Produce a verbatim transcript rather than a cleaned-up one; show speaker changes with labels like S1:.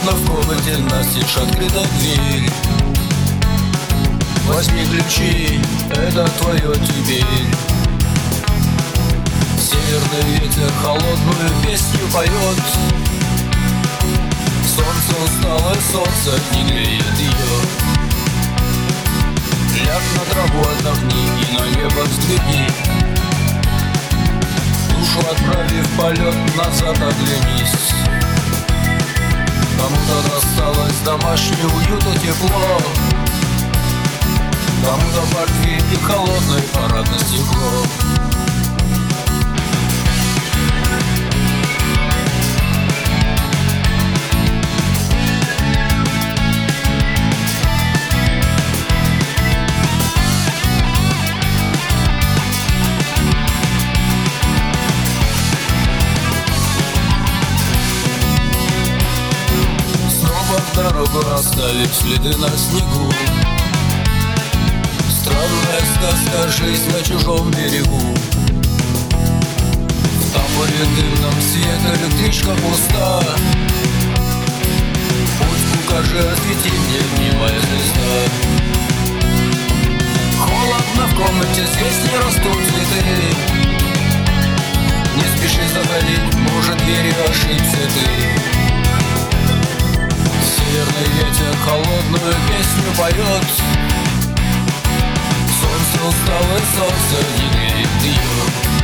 S1: Холодно в комнате, настежь открыта дверь. Возьми ключи, это твое теперь. Северный ветер холодную песню поет. Солнце усталое, солнце не греет ее. Ляг на траву, отдохни и на небо взгляни. Душу отправив в полет, назад оглянись. Кому-то досталось домашний уют и тепло, кому-то портвейн и холодное парадное стекло. Дорогу оставив следы на снегу. Странная сказка, жизнь на чужом берегу. В тамбуре дымном свет, электричка пуста. Путь укажи, освети мне, мнимая звезда. Холодно в комнате, здесь не растут цветы. Не спеши заходить, может, дверью ошибся ты. Северный ветер холодную песню поет. Солнце усталое, солнце не греет ее.